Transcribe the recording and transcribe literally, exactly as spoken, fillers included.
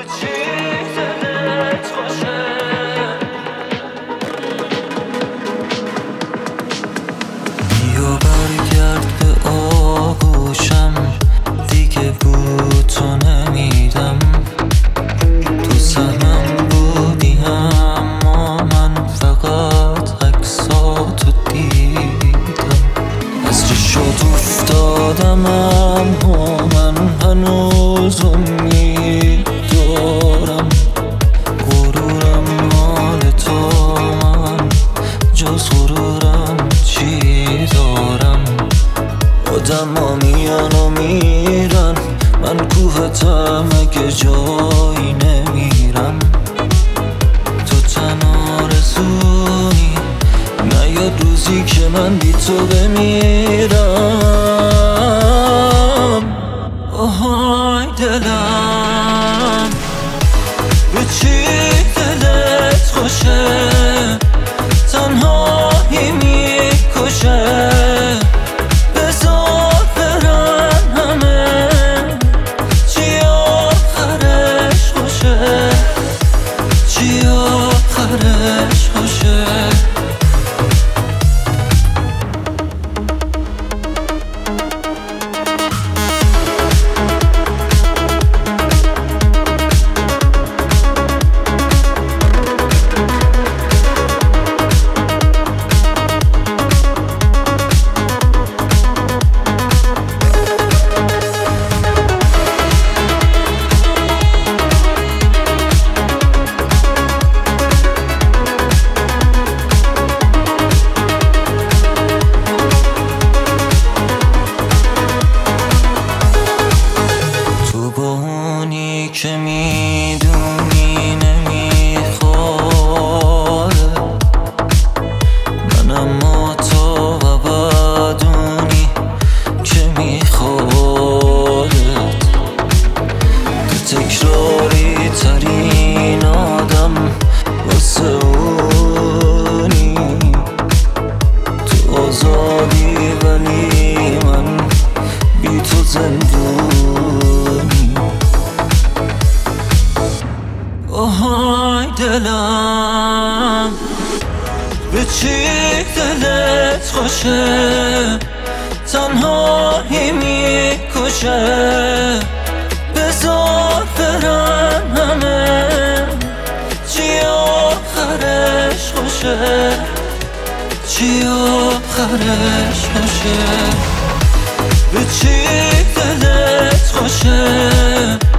بیا برگرد به آغوشم، دیگه بود تو نمیدم. تو سهمم بودی اما من فقط عکساتو دیدم. از چشات افتادم اما من هنوز امید دارم. غرورم مال تو، من جز غرورم چی دارم؟ آدم ها میان و میرن، من کوهتم اگه جایی نمیرم. تو تنها رسونی، نیاد روزی که من بی تو بمیرم. آهای دلم، به چی دلت خوشه؟ تنهایی میکشه. بذار برن همه، چی آخرش خوشه؟ چی آخرش خوشه؟ که میدونی نمیخواد من، اما تو و بدونی که میخوادت. تو تکراری ترین آدم واسه اونی. تو آزادی ولی من بی تو زندونی. آهای دلم، به چی دلت خوشه؟ تنهایی میکشه. بذار برن همه، چی آخرش خوشه؟ چی آخرش خوشه؟ به چی دلت خوشه؟